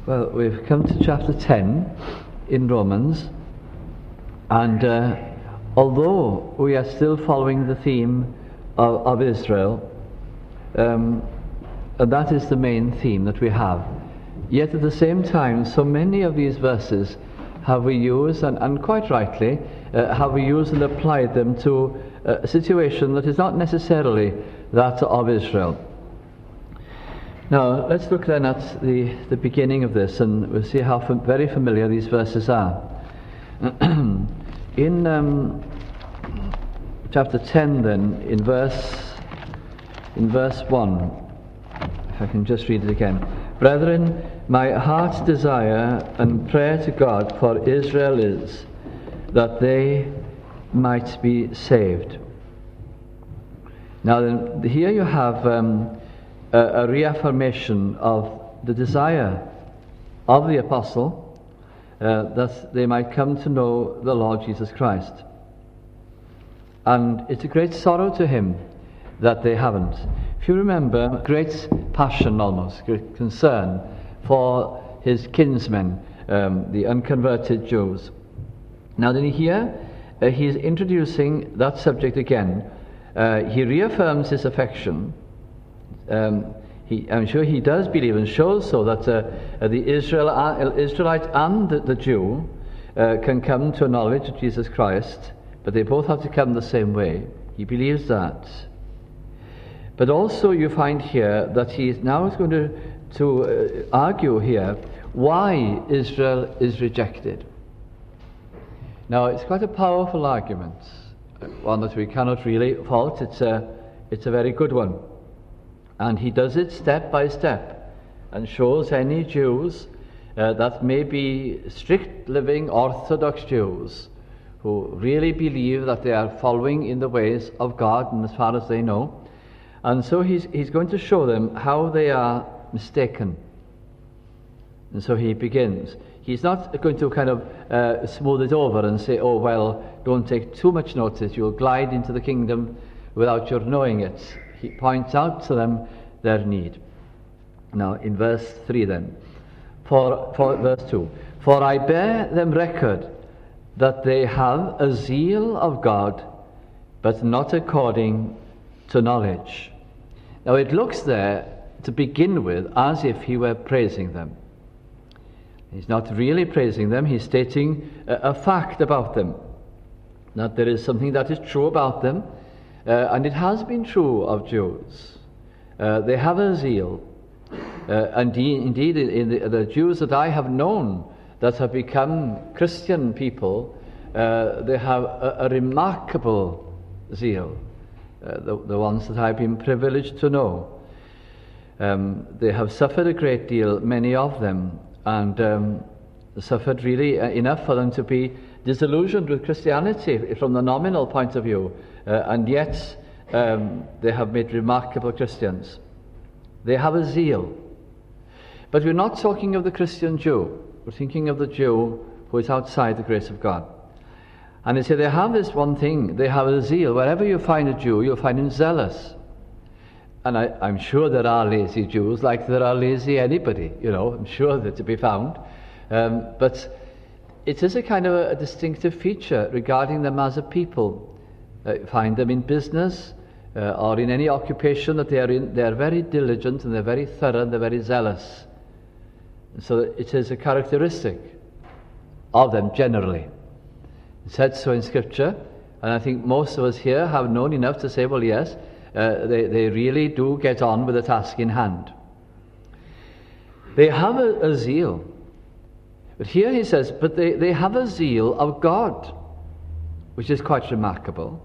Well, we've come to chapter 10 in Romans, and although we are still following the theme of Israel, and that is the main theme that we have, yet at the same time, so many of these verses have we used, and quite rightly, have we used and applied them to a situation that is not necessarily that of Israel. Now, let's look then at the beginning of this, and we'll see how very familiar these verses are. In chapter 10 then, in verse 1, if I can just read it again. Brethren, my heart's desire and prayer to God for Israel is that they might be saved. Now then, here you have a reaffirmation of the desire of the apostle that they might come to know the Lord Jesus Christ. And it's a great sorrow to him that they haven't. If you remember, great passion almost, great concern for his kinsmen, the unconverted Jews. Now then here, he's introducing that subject again. He reaffirms his affection. I'm sure he does believe and shows so that the Israelite and the Jew can come to a knowledge of Jesus Christ, but they both have to come the same way. He believes that. But also you find here that he now is going to argue here why Israel is rejected. Now it's quite a powerful argument, one that we cannot really fault. It's a very good one. And he does it step by step and shows any Jews that may be strict living Orthodox Jews who really believe that they are following in the ways of God and as far as they know. And so he's going to show them how they are mistaken. And so he begins. He's not going to kind of smooth it over and say, oh, well, don't take too much notice. You'll glide into the kingdom without your knowing it. He points out to them their need. Now, in verse 3 then, for verse 2, for I bear them record that they have a zeal of God, but not according to knowledge. Now, it looks there, to begin with, as if he were praising them. He's not really praising them, he's stating a fact about them, that there is something that is true about them. And it has been true of Jews. They have a zeal. And indeed, in the Jews that I have known that have become Christian people, they have a remarkable zeal. The ones that I've been privileged to know. They have suffered a great deal, many of them, and suffered really enough for them to be disillusioned with Christianity from the nominal point of view. And yet they have made remarkable Christians. They have a zeal. But we're not talking of the Christian Jew. We're thinking of the Jew who is outside the grace of God. And they say they have this one thing. They have a zeal. Wherever you find a Jew, you'll find him zealous. And I'm sure there are lazy Jews, like there are lazy anybody. I'm sure they're to be found. But it is a kind of a distinctive feature regarding them as a people. Find them in business or in any occupation that they are in. They are very diligent and they're very thorough and they're very zealous. And so it is a characteristic of them generally. It said so in Scripture, and I think most of us here have known enough to say, well, yes, they really do get on with the task in hand. They have a zeal. But here he says, but they have a zeal of God, which is quite remarkable.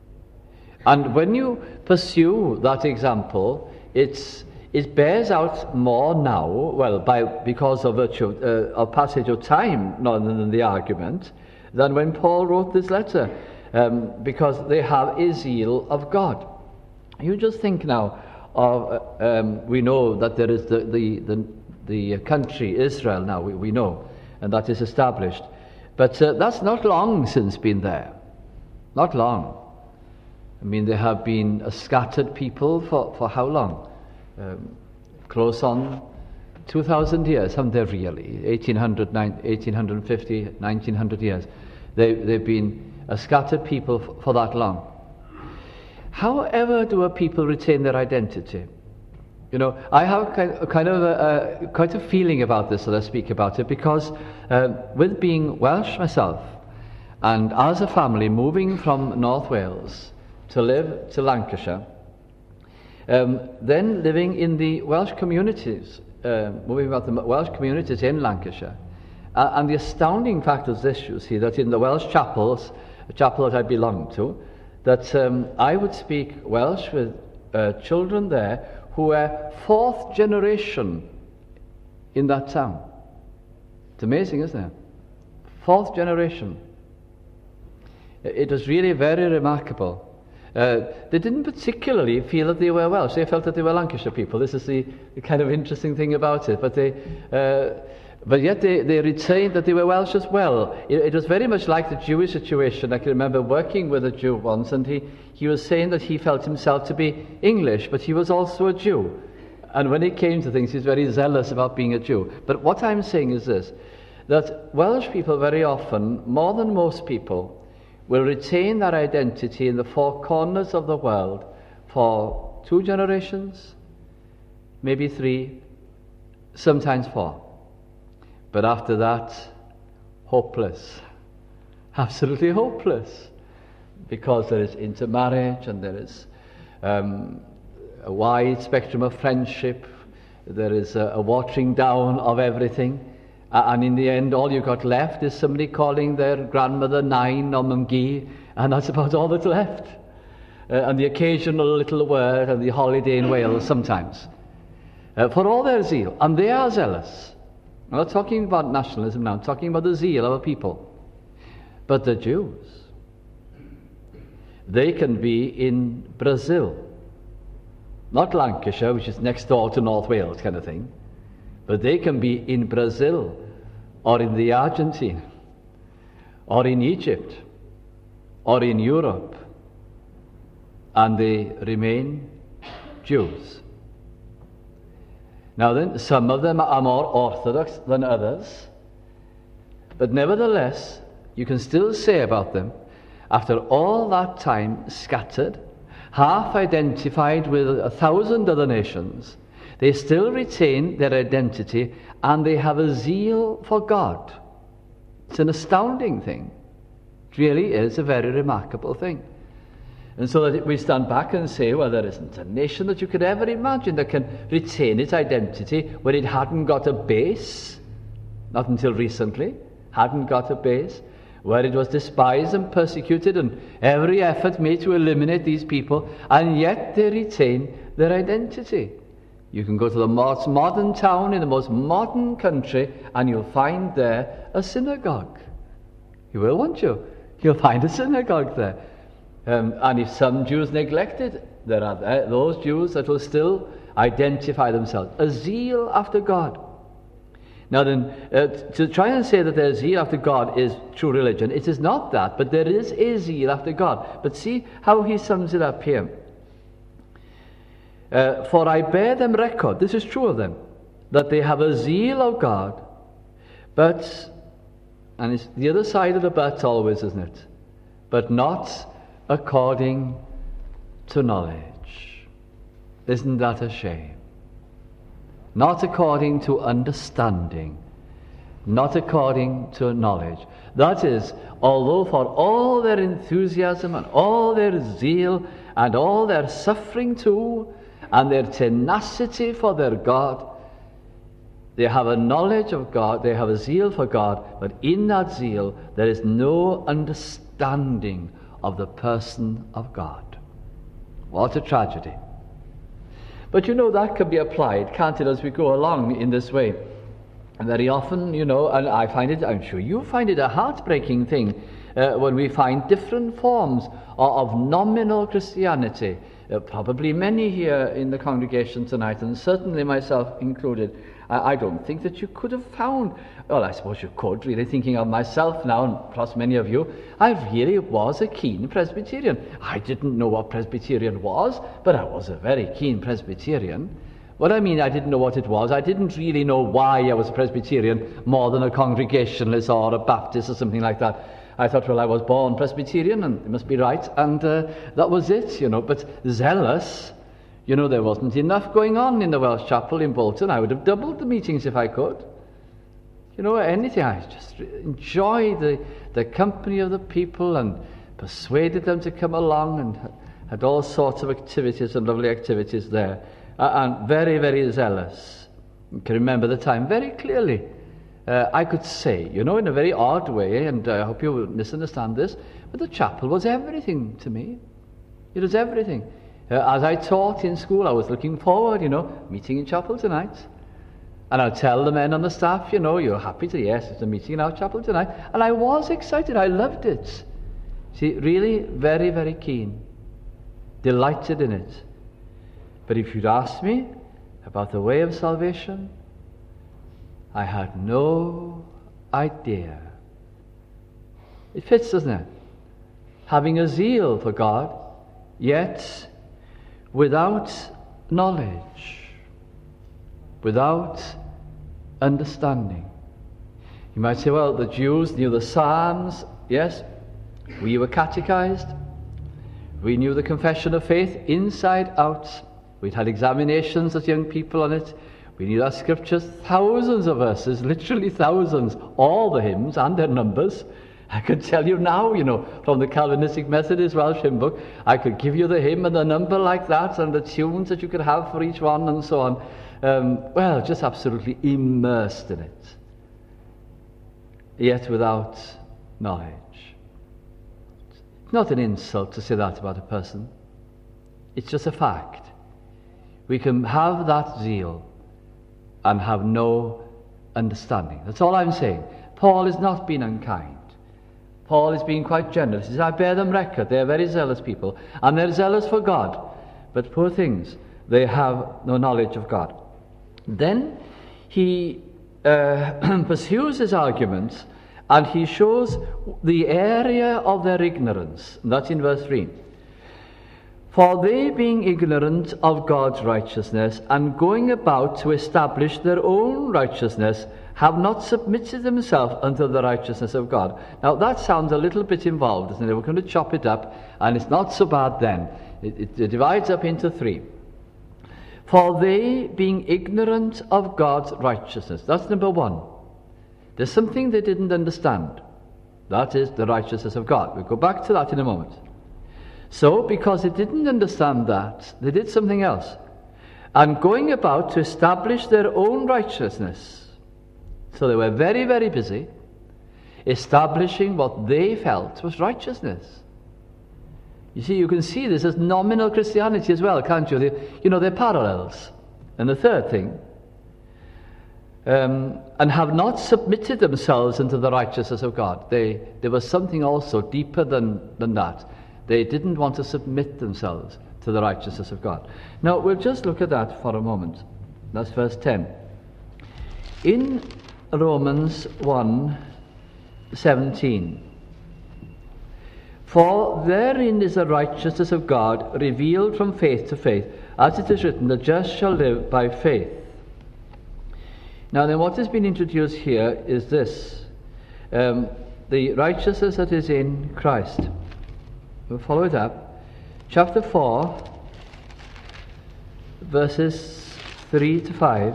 And when you pursue that example, it bears out more now, well, because of virtue of passage of time, rather than the argument, than when Paul wrote this letter, because they have a zeal of God. You just think now of, we know that there is the country Israel now, we know, and that is established. But that's not long since been there. Not long. I mean, they have been a scattered people for how long? Close on 2,000 years, haven't they really? 1850, 1900 years. They've been a scattered people for that long. However do a people retain their identity? You know, I have quite a feeling about this that I speak about it, because with being Welsh myself, and as a family moving from North Wales to live to Lancashire, then living in the Welsh communities, moving about the Welsh communities in Lancashire, and the astounding fact is this, you see, that in the Welsh chapels, the chapel that I belong to, that I would speak Welsh with children there who were fourth generation in that town. It's amazing, isn't it? Fourth generation. It was really very remarkable. They didn't particularly feel that they were Welsh. They felt that they were Lancashire people. This is the kind of interesting thing about it. But yet they retained that they were Welsh as well. It was very much like the Jewish situation. I can remember working with a Jew once, and he was saying that he felt himself to be English, but he was also a Jew. And when it came to things, he was very zealous about being a Jew. But what I'm saying is this, that Welsh people very often, more than most people, will retain their identity in the four corners of the world for 2 generations, maybe 3, sometimes 4. But after that, hopeless. Absolutely hopeless. Because there is intermarriage, and there is a wide spectrum of friendship. There is a watering down of everything. And in the end, all you got left is somebody calling their grandmother Nain or Mumgi, and that's about all that's left. And the occasional little word and the holiday in Wales sometimes. For all their zeal, and they are zealous. I'm not talking about nationalism now, I'm talking about the zeal of a people. But the Jews, they can be in Brazil. Not Lancashire, which is next door to North Wales kind of thing. But they can be in Brazil, or in the Argentina, or in Egypt, or in Europe, and they remain Jews. Now then, some of them are more orthodox than others, but nevertheless, you can still say about them, after all that time scattered, half identified with 1,000 other nations, they still retain their identity, and they have a zeal for God. It's an astounding thing. It really is a very remarkable thing. And so that we stand back and say, well, there isn't a nation that you could ever imagine that can retain its identity when it hadn't got a base, not until recently, hadn't got a base, where it was despised and persecuted, and every effort made to eliminate these people, and yet they retain their identity. You can go to the most modern town in the most modern country, and you'll find there a synagogue. You will, won't you? You'll find a synagogue there. And if some Jews neglect it, there are those Jews that will still identify themselves. A zeal after God. Now then, to try and say that their zeal after God is true religion, it is not that, but there is a zeal after God. But see how he sums it up here. For I bear them record, this is true of them, that they have a zeal of God, but, and it's the other side of the but always, isn't it? But not according to knowledge. Isn't that a shame? Not according to understanding, not according to knowledge. That is, although for all their enthusiasm and all their zeal and all their suffering too, and their tenacity for their God, they have a knowledge of God, they have a zeal for God, but in that zeal there is no understanding of the person of God. What a tragedy. But you know, that can be applied, can't it, as we go along in this way. And very often, you know, and I find it, I'm sure you find it a heartbreaking thing when we find different forms of nominal Christianity. Probably many here in the congregation tonight, and certainly myself included. I don't think that you could have found, well, I suppose you could, really, thinking of myself now, and plus many of you, I really was a keen Presbyterian. I didn't know what Presbyterian was, but I was a very keen Presbyterian. What I mean, I didn't know what it was. I didn't really know why I was a Presbyterian more than a Congregationalist or a Baptist or something like that. I thought, well, I was born Presbyterian and it must be right, and that was it, But zealous, there wasn't enough going on in the Welsh Chapel in Bolton. I would have doubled the meetings if I could. Anything. I just enjoyed the company of the people and persuaded them to come along, and had all sorts of activities and lovely activities there. And very, very zealous. I can remember the time very clearly. I could say, in a very odd way, and I hope you will misunderstand this, but the chapel was everything to me. It was everything. As I taught in school, I was looking forward, meeting in chapel tonight. And I'd tell the men on the staff, you're happy to, yes, it's a meeting in our chapel tonight. And I was excited. I loved it. See, really very, very keen. Delighted in it. But if you'd asked me about the way of salvation, I had no idea. It fits, doesn't it? Having a zeal for God, yet without knowledge, without understanding. You might say, well, the Jews knew the Psalms. Yes, we were catechized. We knew the confession of faith inside out. We'd had examinations as young people on it. We knew our scriptures, thousands of verses, literally thousands, all the hymns and their numbers. I could tell you now, from the Calvinistic Methodist Welsh hymn book, I could give you the hymn and the number like that, and the tunes that you could have for each one, and so on. Just absolutely immersed in it. Yet without knowledge. It's not an insult to say that about a person. It's just a fact. We can have that zeal and have no understanding. That's all I'm saying. Paul is not being unkind. Paul is being quite generous. He says, I bear them record. They're very zealous people, and they're zealous for God. But poor things, they have no knowledge of God. Then he pursues his arguments, and he shows the area of their ignorance. And that's in verse 3. For they, being ignorant of God's righteousness, and going about to establish their own righteousness, have not submitted themselves unto the righteousness of God. Now that sounds a little bit involved, isn't it? We're going to chop it up, and it's not so bad then. It divides up into 3. For they, being ignorant of God's righteousness. That's number 1. There's something they didn't understand. That is the righteousness of God. We'll go back to that in a moment. So, because they didn't understand that, they did something else. And going about to establish their own righteousness. So they were very, very busy establishing what they felt was righteousness. You see, you can see this as nominal Christianity as well, can't you? They're parallels. And the third thing, and have not submitted themselves unto the righteousness of God. There was something also deeper than that. They didn't want to submit themselves to the righteousness of God. Now, we'll just look at that for a moment. That's verse 10. In Romans 1:17, for therein is the righteousness of God revealed from faith to faith, as it is written, the just shall live by faith. Now then, what has been introduced here is this, the righteousness that is in Christ. We'll follow it up. Chapter 4, verses 3 to 5.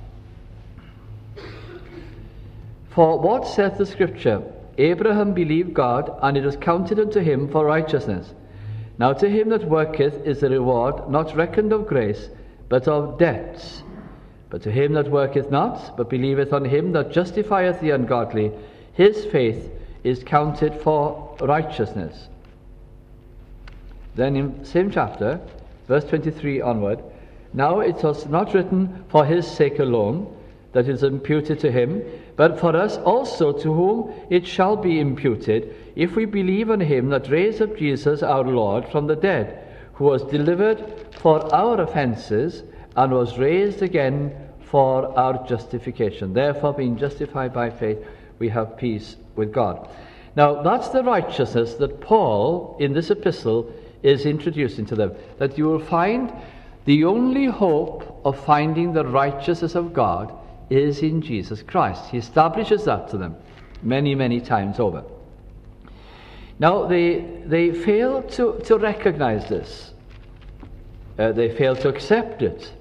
For what saith the Scripture? Abraham believed God, and it was counted unto him for righteousness. Now to him that worketh is the reward not reckoned of grace, but of debts. But to him that worketh not, but believeth on him that justifieth the ungodly, his faith is counted for righteousness. Then in same chapter, verse 23 onward, now it was not written for his sake alone, that is imputed to him, but for us also, to whom it shall be imputed, if we believe on him that raised up Jesus our Lord from the dead, who was delivered for our offences, and was raised again for our justification. Therefore, being justified by faith, we have peace with God. Now, that's the righteousness that Paul, in this epistle, is introducing to them. That you will find The only hope of finding the righteousness of God is in Jesus Christ. He establishes that to them many, many times over. Now, they fail to recognize this. They fail to accept it.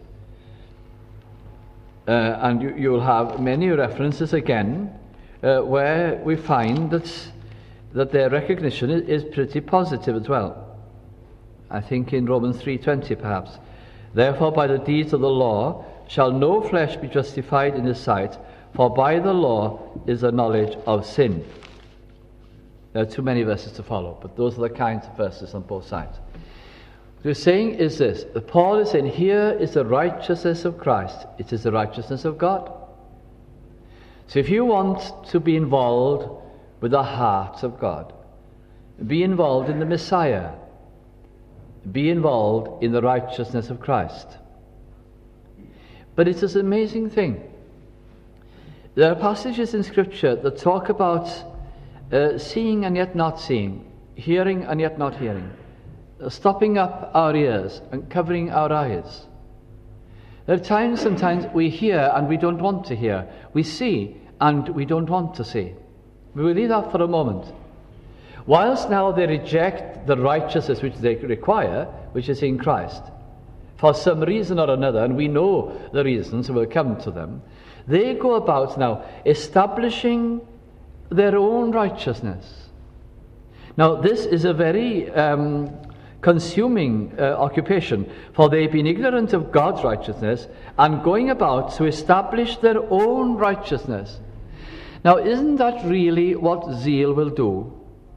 And you'll have many references again where we find that their recognition is pretty positive as well. I think in Romans 3:20 perhaps. Therefore by the deeds of the law shall no flesh be justified in his sight, for by the law is the knowledge of sin. There are too many verses to follow, but those are the kinds of verses on both sides. What we're saying is this, that Paul is saying, here is the righteousness of Christ. It is the righteousness of God. So if you want to be involved with the heart of God, be involved in the Messiah, be involved in the righteousness of Christ. But it is an amazing thing. There are passages in Scripture that talk about seeing and yet not seeing, hearing and yet not hearing, stopping up our ears and covering our eyes. There are times sometimes we hear and we don't want to hear. We see and we don't want to see. We will leave that for a moment. Whilst now they reject the righteousness which they require, which is in Christ, for some reason or another, and we know the reasons, we'll come to them, they go about now establishing their own righteousness. Now this is a very consuming occupation, for they've been ignorant of God's righteousness and going about to establish their own righteousness. Now isn't that really what zeal will do?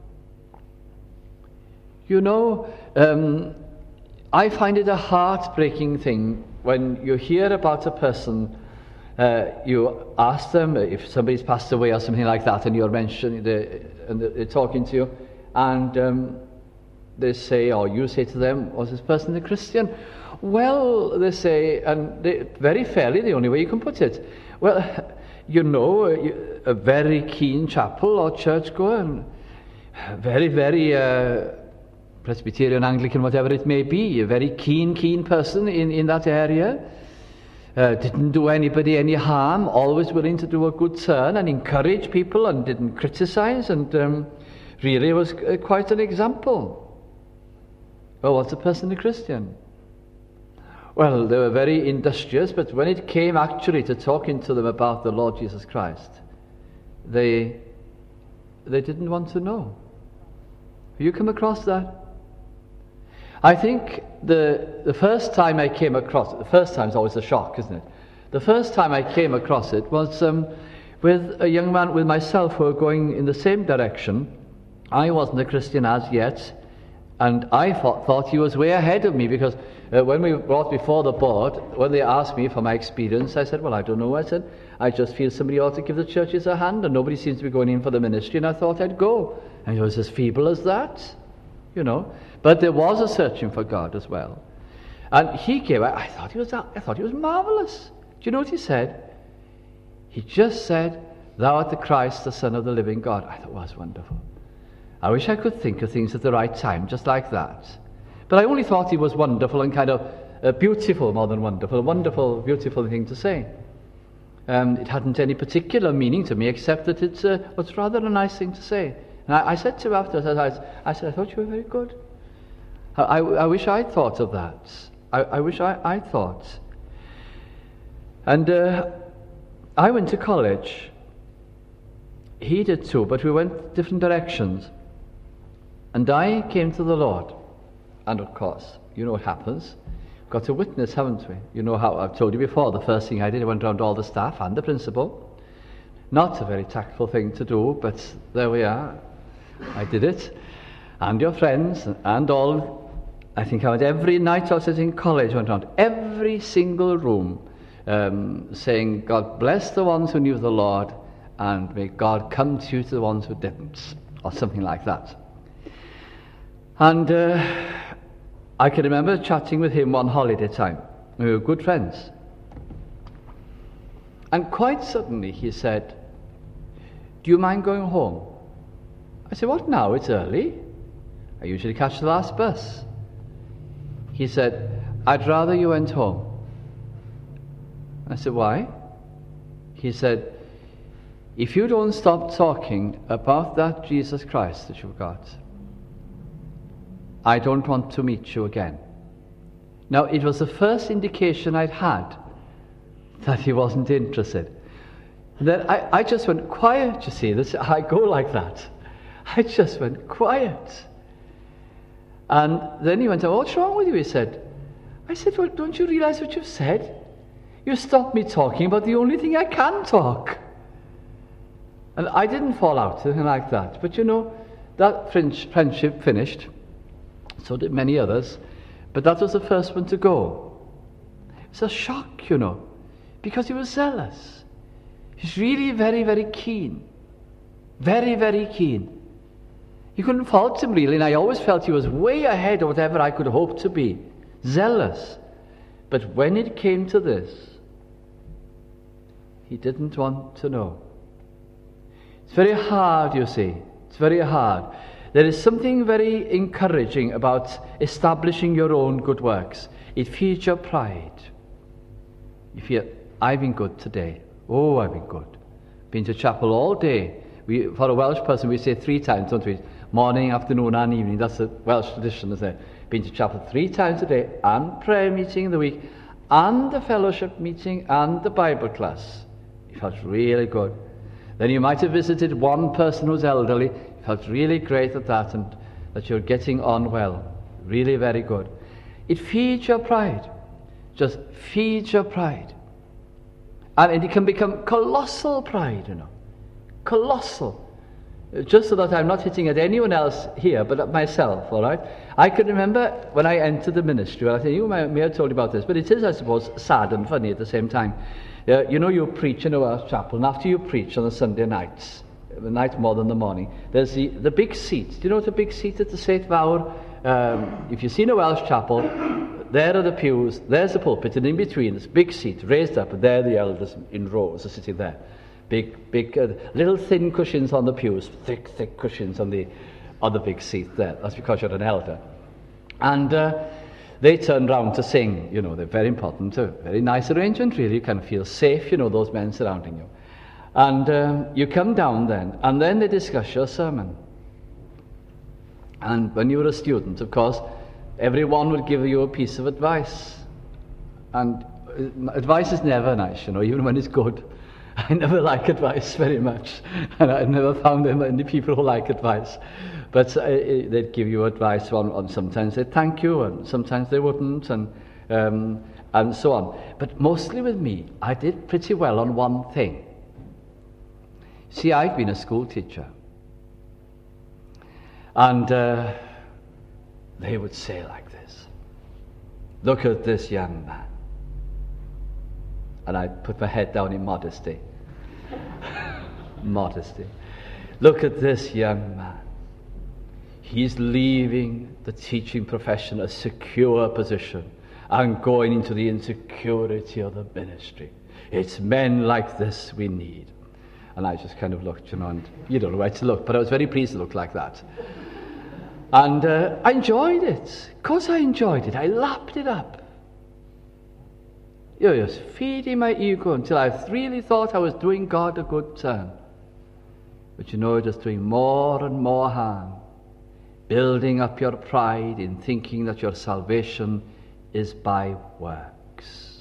You know, I find it a heartbreaking thing when you hear about a person, you ask them if somebody's passed away or something like that, and you're mentioning, and they're talking to you, and they say, or you say to them, was this person a Christian? Well, they say, and very fairly, the only way you can put it, well, you know, a very keen chapel or churchgoer, very, very Presbyterian, Anglican, whatever it may be, a very keen person in that area, didn't do anybody any harm, always willing to do a good turn and encourage people and didn't criticize, and really was quite an example. Well, what's a person a Christian? Well, they were very industrious, but when it came actually to talking to them about the Lord Jesus Christ, they didn't want to know. Have you come across that? I think the first time I came across it, the first time is always a shock, isn't it? The first time I came across it was with a young man, with myself, who were going in the same direction. I wasn't a Christian as yet, and I thought he was way ahead of me, because when we brought before the board, when they asked me for my experience, I said, well, I don't know. I said, I just feel somebody ought to give the churches a hand, and nobody seems to be going in for the ministry, and I thought I'd go. And he was as feeble as that, you know. But there was a searching for God as well. And he came, I thought he was marvelous. Do you know what he said? He just said, thou art the Christ, the Son of the living God. I thought it was wonderful. I wish I could think of things at the right time, just like that. But I only thought he was wonderful and kind of beautiful, more than wonderful, a wonderful, beautiful thing to say. It hadn't any particular meaning to me, except that it was rather a nice thing to say. And I said to him after, I said, I thought you were very good. I wish I'd thought of that. I wish I thought. And I went to college. He did too, but we went different directions. And I came to the Lord. And of course, you know what happens. We've got to witness, haven't we? You know how I've told you before, the first thing I did, I went around to all the staff and the principal. Not a very tactful thing to do, but there we are. I did it. And your friends and all. I think I went every night I was in college, went around every single room saying, God bless the ones who knew the Lord, and may God come to you to the ones who didn't, or something like that. And I can remember chatting with him one holiday time. We were good friends. And quite suddenly he said, do you mind going home? I said, what now? It's early. I usually catch the last bus. He said, I'd rather you went home. I said, why? He said, if you don't stop talking about that Jesus Christ that you've got, I don't want to meet you again. Now, it was the first indication I'd had that he wasn't interested. And then I just went quiet, you see. I go like that. I just went quiet. And then he went, oh, what's wrong with you? He said. I said, well, don't you realize what you've said? You stopped me talking about the only thing I can talk. And I didn't fall out, anything like that. But that friendship finished. So did many others. But that was the first one to go. It was a shock, because he was zealous. He's really very, very keen. Very, very keen. You couldn't fault him, really, and I always felt he was way ahead of whatever I could hope to be. Zealous. But when it came to this, he didn't want to know. It's very hard, you see. It's very hard. There is something very encouraging about establishing your own good works. It feeds your pride. You feel, I've been good today. Oh, I've been good. Been to chapel all day. For a Welsh person, we say 3 times, don't we? Morning, afternoon, and evening. That's a Welsh tradition, isn't it? Been to chapel 3 times a day, and prayer meeting in the week, and the fellowship meeting, and the Bible class. It felt really good. Then you might have visited one person who's elderly. It felt really great at that, and that you're getting on well. Really very good. It feeds your pride. Just feeds your pride. And it can become colossal pride, Colossal. Just so that I'm not hitting at anyone else here, but at myself, all right? I can remember when I entered the ministry, I think you may have told you about this, but it is, I suppose, sad and funny at the same time. You preach in a Welsh chapel, and after you preach on the Sunday nights, the night more than the morning, there's the big seat. Do you know what a big seat at the Sate Fawr? If you've seen a Welsh chapel, there are the pews, there's the pulpit, and in between, this big seat raised up, and there the elders in rows are sitting there. Big, little thin cushions on the pews, thick cushions on the big seat there. That's because you're an elder. And they turn round to sing. They're very important. A very nice arrangement, really. You can feel safe, those men surrounding you. And you come down then, and then they discuss your sermon. And when you were a student, of course, everyone would give you a piece of advice. And advice is never nice, even when it's good. I never like advice very much, and I've never found there many people who like advice. But they'd give you advice on sometimes they'd thank you, and sometimes they wouldn't, and so on. But mostly with me, I did pretty well on one thing. See, I'd been a school teacher, and they would say like this, "Look at this young man." And I put my head down in modesty. Modesty. Look at this young man. He's leaving the teaching profession, a secure position, and going into the insecurity of the ministry. It's men like this we need. And I just kind of looked, and you don't know where to look, but I was very pleased to look like that. And I enjoyed it. Of course I enjoyed it. I lapped it up. You're just feeding my ego until I really thought I was doing God a good turn. But you're just doing more and more harm, building up your pride in thinking that your salvation is by works.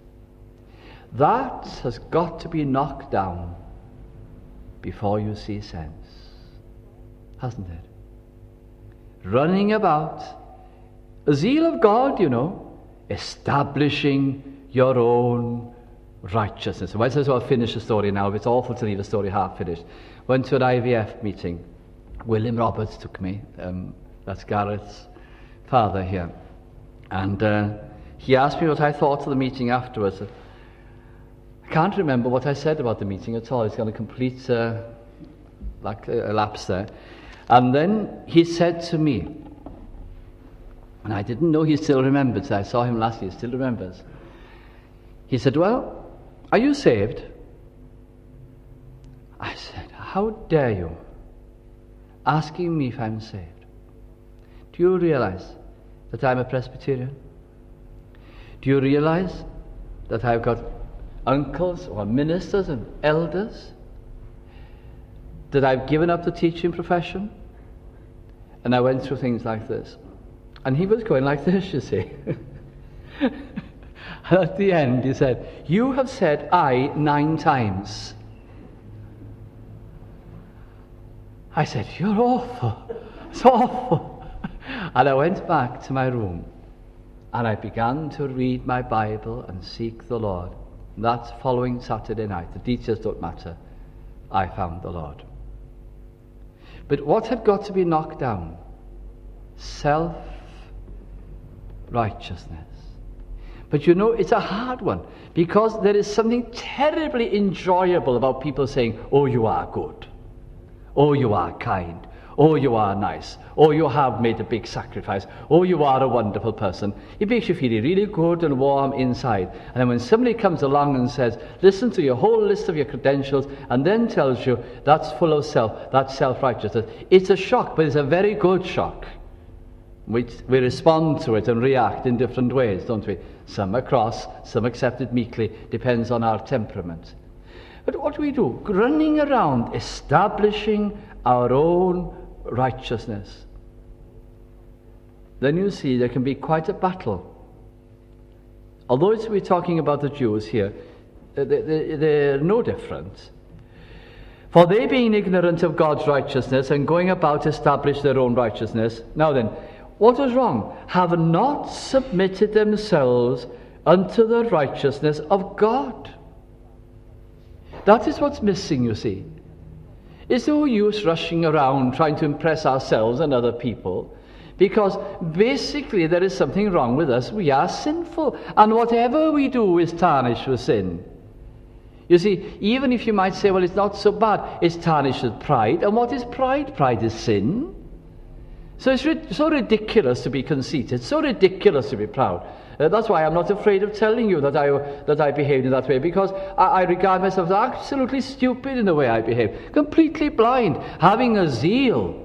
That has got to be knocked down before you see sense, hasn't it? Running about, a zeal of God, establishing your own righteousness. Well, I'll finish the story now. It's awful to leave a story half finished. Went to an IVF meeting. William Roberts took me. That's Gareth's father here. And he asked me what I thought of the meeting afterwards. I can't remember what I said about the meeting at all. It's got a complete lapse there. And then he said to me, and I didn't know he still remembered, so I saw him last year, he still remembers. He said, "Well, are you saved?" I said, "How dare you asking me if I'm saved? Do you realize that I'm a Presbyterian? Do you realize that I've got uncles or ministers and elders that I've given up the teaching profession? And I went through things like this. And he was going like this, you see. And at the end he said, "You have said I 9 times. I said, "You're awful. It's awful." And I went back to my room and I began to read my Bible and seek the Lord. And that following Saturday night, the details don't matter, I found the Lord. But what had got to be knocked down? Self-righteousness. But you know, it's a hard one, because there is something terribly enjoyable about people saying, "Oh, you are good. Oh, you are kind. Oh, you are nice. Oh, you have made a big sacrifice. Oh, you are a wonderful person." It makes you feel really good and warm inside. And then when somebody comes along and says, "Listen to your whole list of your credentials," and then tells you that's full of that's self-righteousness, it's a shock, but it's a very good shock. We respond to it and react in different ways, don't we? Some are cross, some accept it meekly, depends on our temperament. But what do we do? Running around establishing our own righteousness. Then you see there can be quite a battle. Although we're talking about the Jews here, they're no different. For they, being ignorant of God's righteousness and going about to establish their own righteousness. Now then, what was wrong? Have not submitted themselves unto the righteousness of God. That is what's missing, you see. It's no use rushing around trying to impress ourselves and other people, because basically there is something wrong with us. We are sinful, and whatever we do is tarnished with sin. You see, even if you might say, well, it's not so bad, it's tarnished with pride. And what is pride? Pride is sin. So it's so ridiculous to be conceited, so ridiculous to be proud. That's why I'm not afraid of telling you that I behaved in that way, because I regard myself as absolutely stupid in the way I behave, completely blind, having a zeal,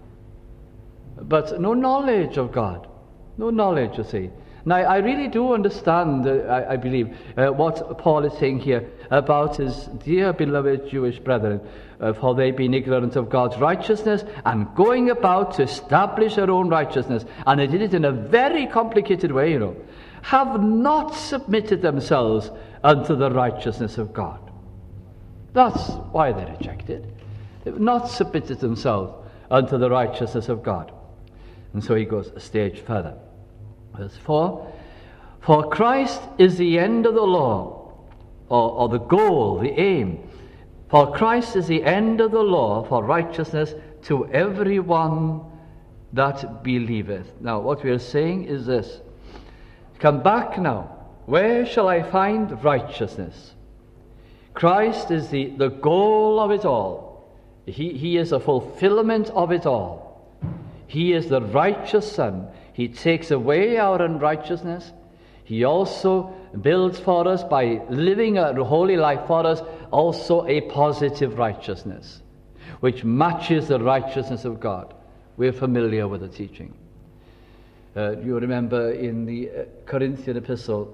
but no knowledge of God, no knowledge, you see. Now, I really do understand, I believe, what Paul is saying here about his dear beloved Jewish brethren, for they being ignorant of God's righteousness and going about to establish their own righteousness. And they did it in a very complicated way, you know. Have not submitted themselves unto the righteousness of God. That's why they rejected. They have not submitted themselves unto the righteousness of God. And so he goes a stage further. Verse 4, for Christ is the end of the law, or the goal, the aim. For Christ is the end of the law for righteousness to everyone that believeth. Now, what we are saying is this. Come back now. Where shall I find righteousness? Christ is the goal of it all. He is the fulfillment of it all. He is the righteous Son. He takes away our unrighteousness. He also builds for us, by living a holy life for us, also a positive righteousness, which matches the righteousness of God. We're familiar with the teaching. You remember in the Corinthian epistle,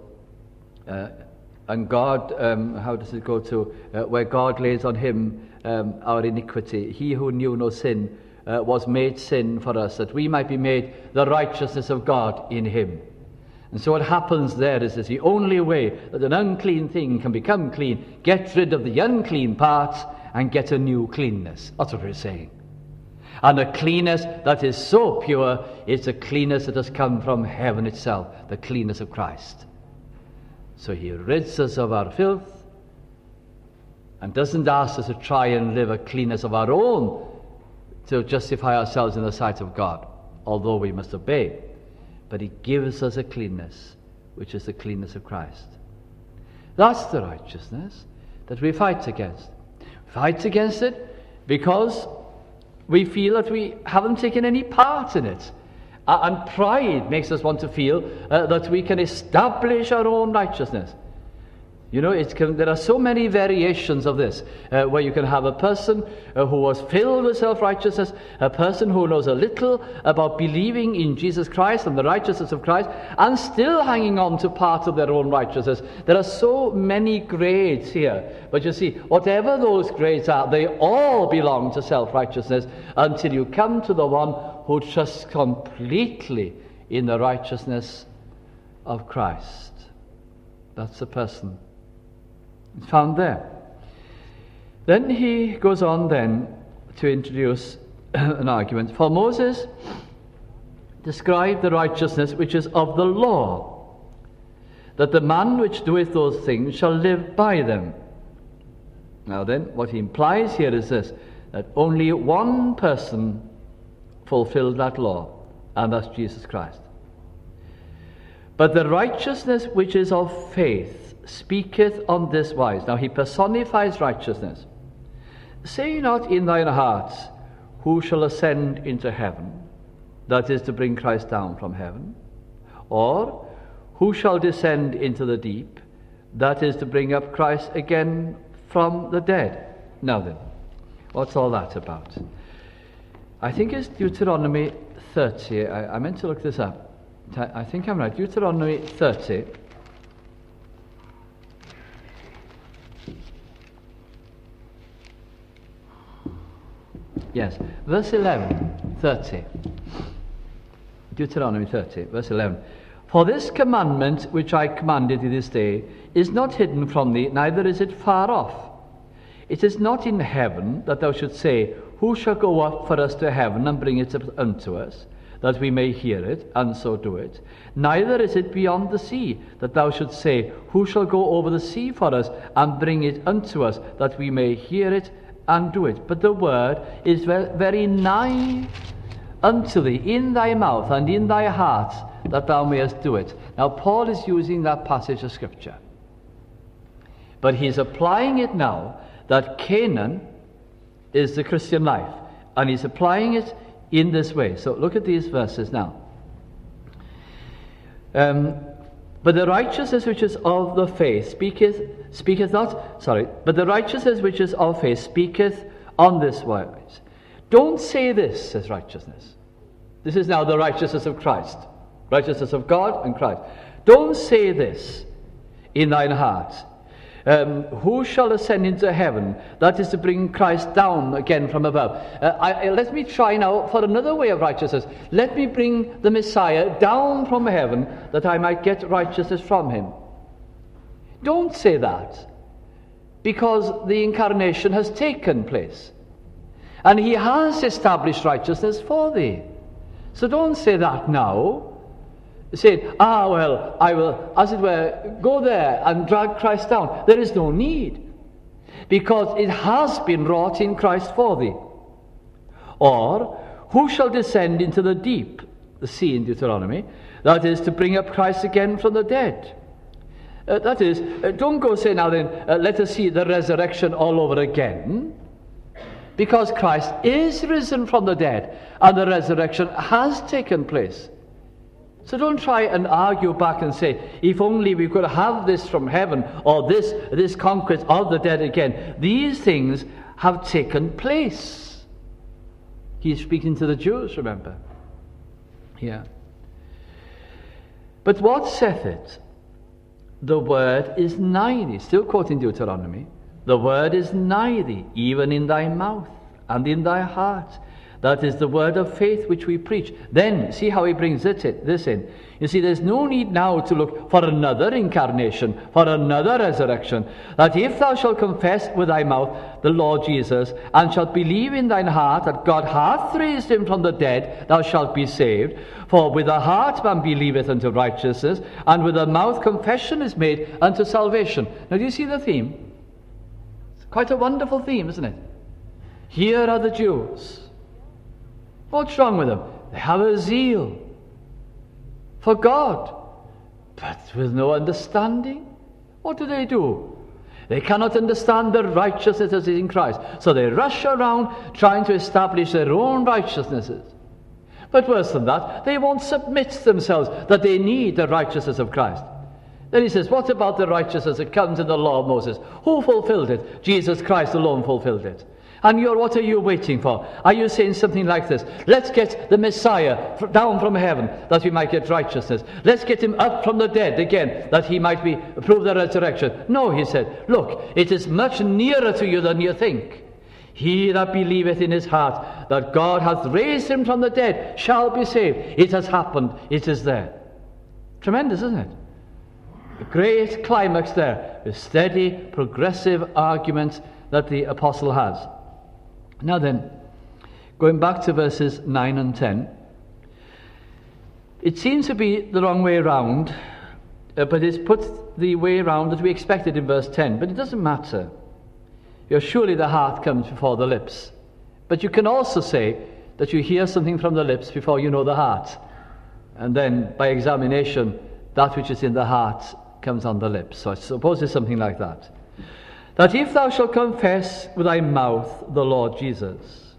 and God, how does it go to, where God lays on him our iniquity. He who knew no sin was made sin for us, that we might be made the righteousness of God in him. And so what happens there is the only way that an unclean thing can become clean, get rid of the unclean parts and get a new cleanness. That's what we're saying. And a cleanness that is so pure, it's a cleanness that has come from heaven itself, the cleanness of Christ. So he rids us of our filth and doesn't ask us to try and live a cleanness of our own to justify ourselves in the sight of God, although we must obey. But he gives us a cleanness, which is the cleanness of Christ. That's the righteousness that we fight against. We fight against it because we feel that we haven't taken any part in it. And pride makes us want to feel that we can establish our own righteousness. You know, there are so many variations of this, where you can have a person who was filled with self-righteousness, a person who knows a little about believing in Jesus Christ and the righteousness of Christ, and still hanging on to part of their own righteousness. There are so many grades here. But you see, whatever those grades are, they all belong to self-righteousness until you come to the one who trusts completely in the righteousness of Christ. That's the person. It's found there. Then he goes on then to introduce an argument. For Moses described the righteousness which is of the law, that the man which doeth those things shall live by them. Now then, what he implies here is this, that only one person fulfilled that law, and that's Jesus Christ. But the righteousness which is of faith speaketh on this wise. Now he personifies righteousness. Say not in thine hearts, who shall ascend into heaven? That is to bring Christ down from heaven. Or, who shall descend into the deep? That is to bring up Christ again from the dead. Now then, what's all that about? I think it's Deuteronomy 30. I meant to look this up. I think I'm right. Deuteronomy 30. Yes, verse 11, 30. Deuteronomy 30, verse 11. For this commandment which I commanded thee this day is not hidden from thee, neither is it far off. It is not in heaven, that thou shouldst say, who shall go up for us to heaven and bring it up unto us, that we may hear it, and so do it. Neither is it beyond the sea, that thou shouldst say, who shall go over the sea for us and bring it unto us, that we may hear it, and do it. But the word is very nigh unto thee, in thy mouth and in thy heart, that thou mayest do it. Now Paul is using that passage of Scripture, but he's applying it now that Canaan is the Christian life, and he's applying it in this way. So look at these verses now. But the righteousness which is of the faith but the righteousness which is of faith speaketh on this wise. Don't say this, says righteousness. This is now the righteousness of Christ, righteousness of God and Christ. Don't say this in thine heart. Who shall ascend into heaven? That is to bring Christ down again from above. Let me try now for another way of righteousness. Let me bring the Messiah down from heaven, that I might get righteousness from him. Don't say that, because the incarnation has taken place, and he has established righteousness for thee. So don't say that now. Say, well, I will, as it were, go there and drag Christ down. There is no need, because it has been wrought in Christ for thee. Or, who shall descend into the deep, the sea in Deuteronomy, that is to bring up Christ again from the dead. That is, don't go say now then, let us see the resurrection all over again, because Christ is risen from the dead, and the resurrection has taken place. So don't try and argue back and say, if only we could have this from heaven, or this conquest of the dead again. These things have taken place. He's speaking to the Jews, remember. Yeah. But what saith it? The word is nigh thee. Still quoting Deuteronomy. The word is nigh thee, even in thy mouth and in thy heart. That is the word of faith which we preach. Then, see how he brings this in. You see, there's no need now to look for another incarnation, for another resurrection. That if thou shalt confess with thy mouth the Lord Jesus, and shalt believe in thine heart that God hath raised him from the dead, thou shalt be saved. For with the heart man believeth unto righteousness, and with the mouth confession is made unto salvation. Now, do you see the theme? It's quite a wonderful theme, isn't it? Here are the Jews. What's wrong with them? They have a zeal for God, but with no understanding. What do? They cannot understand the righteousness that is in Christ. So they rush around trying to establish their own righteousnesses. But worse than that, they won't submit themselves that they need the righteousness of Christ. Then he says, what about the righteousness that comes in the law of Moses? Who fulfilled it? Jesus Christ alone fulfilled it. And what are you waiting for? Are you saying something like this? Let's get the Messiah down from heaven that we might get righteousness. Let's get him up from the dead again that he might prove the resurrection. No, he said, look, it is much nearer to you than you think. He that believeth in his heart that God hath raised him from the dead shall be saved. It has happened. It is there. Tremendous, isn't it? A great climax there. A steady, progressive argument that the apostle has. Now then, going back to verses 9 and 10, it seems to be the wrong way around, but it's put the way around that we expected in verse 10. But it doesn't matter. Surely the heart comes before the lips. But you can also say that you hear something from the lips before you know the heart. And then, by examination, that which is in the heart comes on the lips. So I suppose it's something like that. That if thou shalt confess with thy mouth the Lord Jesus,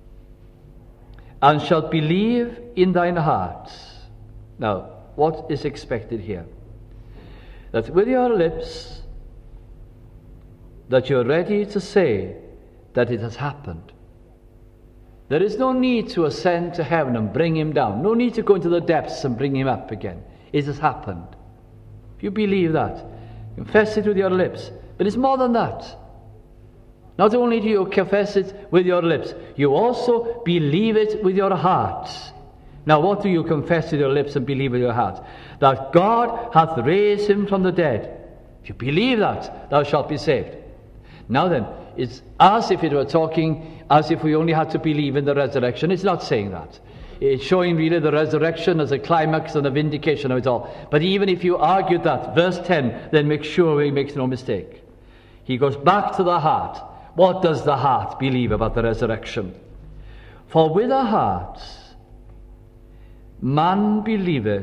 and shalt believe in thine heart. Now, what is expected here? That with your lips, that you're ready to say that it has happened. There is no need to ascend to heaven and bring him down. No need to go into the depths and bring him up again. It has happened. If you believe that, confess it with your lips. But it's more than that. Not only do you confess it with your lips, you also believe it with your heart. Now, what do you confess with your lips and believe with your heart? That God hath raised him from the dead. If you believe that, thou shalt be saved. Now then, it's as if it were talking as if we only had to believe in the resurrection. It's not saying that. It's showing really the resurrection as a climax and a vindication of it all. But even if you argued that, verse 10, then make sure he makes no mistake. He goes back to the heart. What does the heart believe about the resurrection? For with the heart man believeth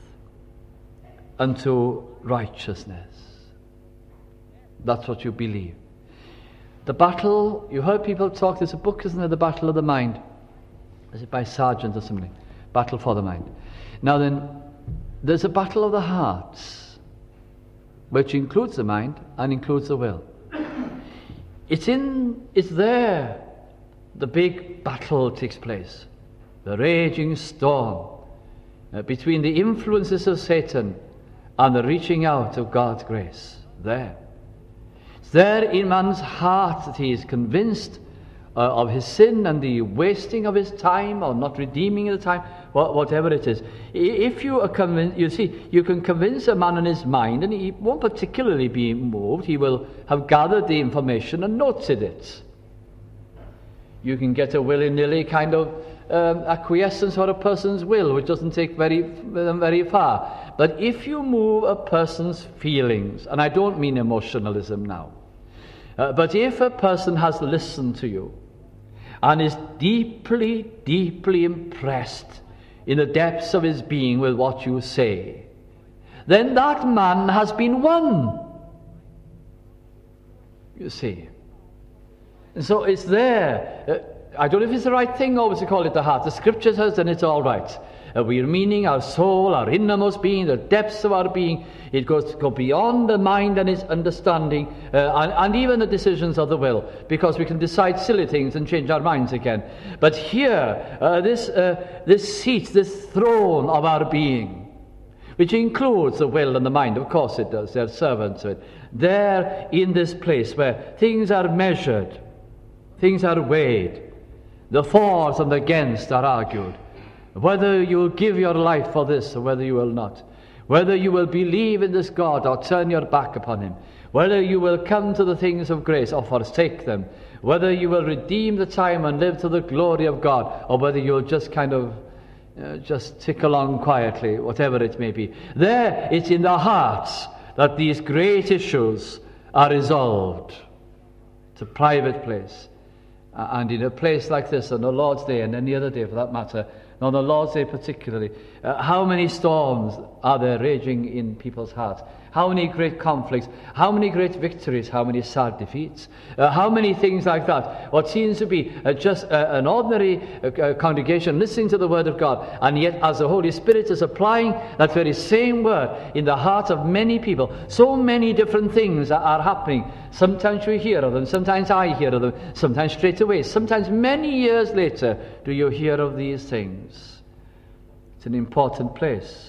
unto righteousness. That's what you believe. The battle, you heard people talk, there's a book, isn't there, The Battle of the Mind? Is it by Sargent or something? Battle for the Mind. Now then, there's a battle of the hearts, which includes the mind and includes the will. It's there the big battle takes place. The raging storm between the influences of Satan and the reaching out of God's grace. There. It's there in man's heart that he is convinced of his sin and the wasting of his time or not redeeming the time, whatever it is. If you are convinced, you see, you can convince a man in his mind and he won't particularly be moved. He will have gathered the information and noted it. You can get a willy-nilly kind of acquiescence for a person's will, which doesn't take very far. But if you move a person's feelings, and I don't mean emotionalism now, but if a person has listened to you and is deeply, deeply impressed in the depths of his being with what you say, then that man has been won. You see. And so it's there. I don't know if it's the right thing always to call it the heart. The scripture says, and it's all right. We are meaning our soul, our innermost being, the depths of our being. It goes beyond the mind and its understanding, and even the decisions of the will, because we can decide silly things and change our minds again. But here, this seat, this throne of our being, which includes the will and the mind, of course it does, they're servants of it. There in this place where things are measured, things are weighed, the fors and the against are argued, whether you will give your life for this or whether you will not, whether you will believe in this God or turn your back upon him, whether you will come to the things of grace or forsake them, whether you will redeem the time and live to the glory of God, or whether you will just kind of just tick along quietly, whatever it may be. There, it's in the hearts that these great issues are resolved. It's a private place. And in a place like this, on the Lord's Day and any other day for that matter, on the Lord's Day particularly. How many storms are there raging in people's hearts? How many great conflicts? How many great victories? How many sad defeats? How many things like that? What seems to be just an ordinary congregation listening to the Word of God, and yet as the Holy Spirit is applying that very same Word in the hearts of many people, so many different things are happening. Sometimes we hear of them, sometimes I hear of them, sometimes straight away, sometimes many years later do you hear of these things. It's an important place.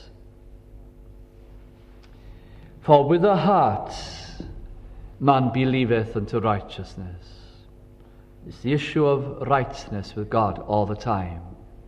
For with the heart man believeth unto righteousness. It's the issue of righteousness with God all the time.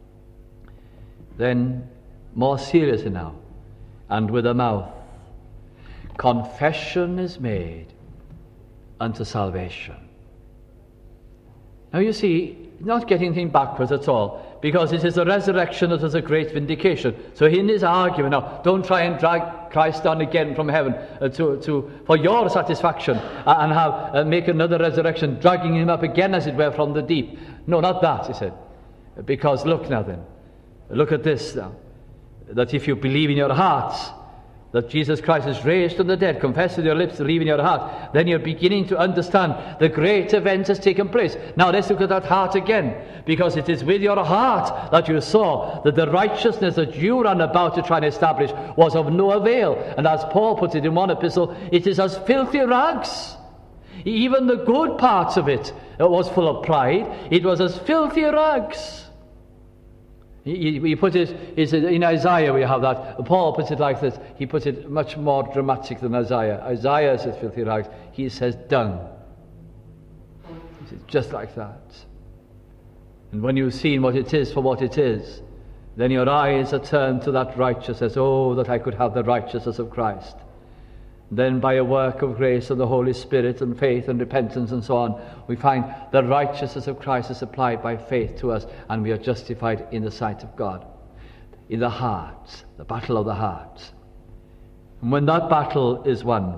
Then, more seriously now, and with the mouth, confession is made unto salvation. Now you see, not getting anything backwards at all, because it is the resurrection that is a great vindication. So in his argument now, don't try and drag Christ down again from heaven for your satisfaction and have make another resurrection, dragging him up again, as it were, from the deep. No, not that, he said. Because look now then, look at this now, that if you believe in your hearts that Jesus Christ is raised from the dead, confess with your lips, believe in your heart, then you're beginning to understand the great event has taken place. Now let's look at that heart again, because it is with your heart that you saw that the righteousness that you ran about to try and establish was of no avail. And as Paul puts it in one epistle, it is as filthy rags. Even the good parts of it was full of pride. It was as filthy rags. He put it in Isaiah, we have that. Paul puts it like this. He puts it much more dramatic than Isaiah. Isaiah says filthy rags. He says dung. He says just like that. And when you've seen what it is for what it is, then your eyes are turned to that righteousness. Oh, that I could have the righteousness of Christ. Then by a work of grace of the Holy Spirit and faith and repentance and so on, we find the righteousness of Christ is applied by faith to us, and we are justified in the sight of God. In the heart, the battle of the heart. And when that battle is won,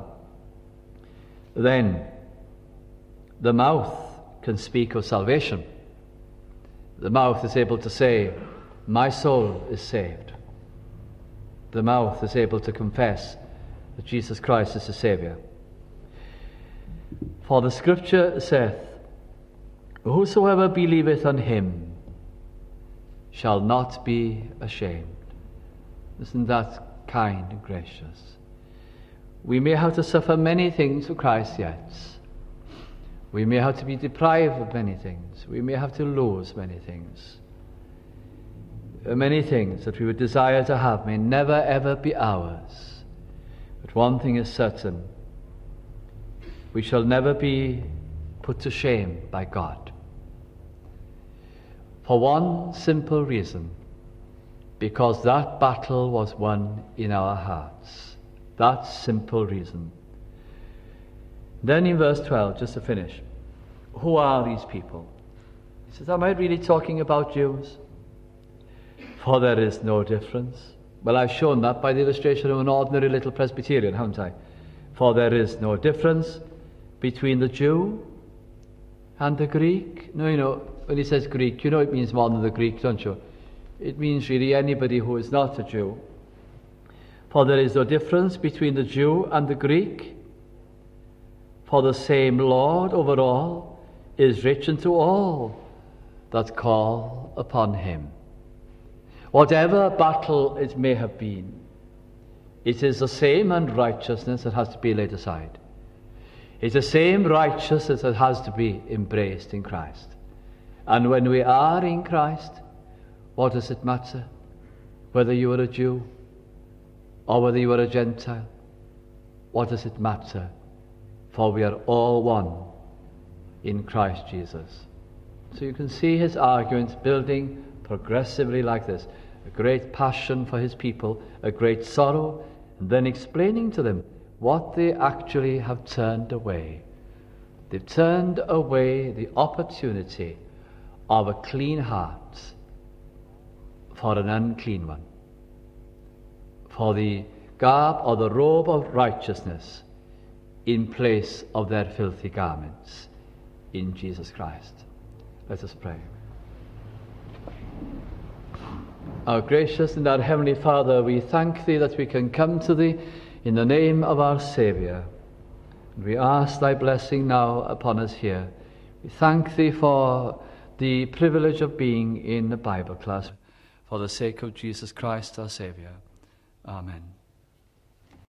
then the mouth can speak of salvation. The mouth is able to say, my soul is saved. The mouth is able to confess that Jesus Christ is the Saviour. For the Scripture saith, whosoever believeth on him shall not be ashamed. Isn't that kind and gracious? We may have to suffer many things for Christ yet. We may have to be deprived of many things. We may have to lose many things. Many things that we would desire to have may never ever be ours. But one thing is certain, we shall never be put to shame by God. For one simple reason, because that battle was won in our hearts. That simple reason. Then in verse 12, just to finish, who are these people? He says, am I really talking about Jews? For there is no difference. Well, I've shown that by the illustration of an ordinary little Presbyterian, haven't I? For there is no difference between the Jew and the Greek. No, you know, when he says Greek, you know it means more than the Greek, don't you? It means really anybody who is not a Jew. For there is no difference between the Jew and the Greek. For the same Lord over all is rich unto all that call upon him. Whatever battle it may have been, it is the same unrighteousness that has to be laid aside. It's the same righteousness that has to be embraced in Christ. And when we are in Christ, what does it matter? Whether you are a Jew or whether you are a Gentile, what does it matter? For we are all one in Christ Jesus. So you can see his arguments building progressively like this. A great passion for his people, a great sorrow, and then explaining to them what they actually have turned away. They've turned away the opportunity of a clean heart for an unclean one, for the garb or the robe of righteousness in place of their filthy garments in Jesus Christ. Let us pray. Our gracious and our heavenly Father, we thank thee that we can come to thee in the name of our Saviour. And we ask thy blessing now upon us here. We thank thee for the privilege of being in the Bible class, for the sake of Jesus Christ our Saviour. Amen.